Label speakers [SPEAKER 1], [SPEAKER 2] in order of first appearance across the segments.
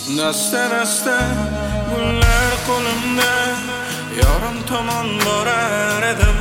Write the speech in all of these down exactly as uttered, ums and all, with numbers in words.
[SPEAKER 1] Dasta dasta gullar qo'limda, yorim tomon borar edim.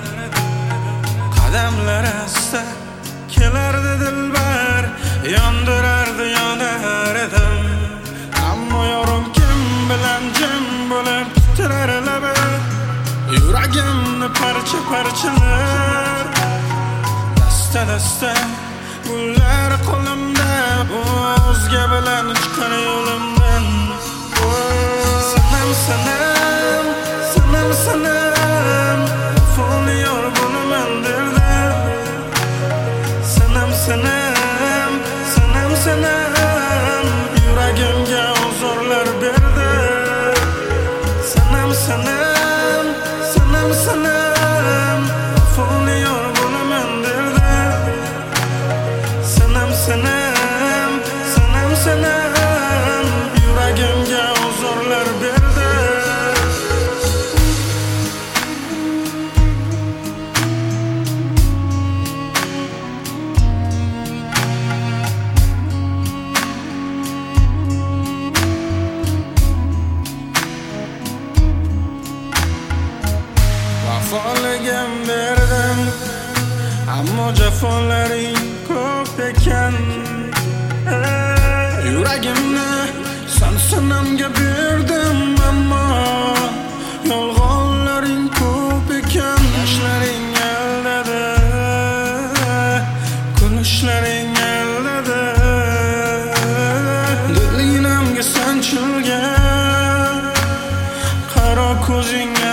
[SPEAKER 1] Qadamlar asta kelardi dilbar, yondirardi yonar edim. Ammo yorim kim bilan jim bo'lib titrar labi, yuragimni parcha parchalar. Dasta dasta gullar qo'limda, o'zga bilan chiqar yo'limdan. Sanam sanam sanam sanam vafoli yor bo'laman derdim. Sanam sanam sanam sanam yuragimga ozorlar berdi. Sanam sanam sanam sanam vafoli yor bo'laman derdim. Sanam sanam sanam sanam yuragimga ozorlar berdi. Vafoligim berdim, ammo jafolaring ko'p ekan. Yuragimni son-sonamga berdim, ammo yolg'onlaring ko'p ekan. Yoshlaring aldadi, kulishlaring aldadi. Dilinamga sanchilgan qaro ko'zing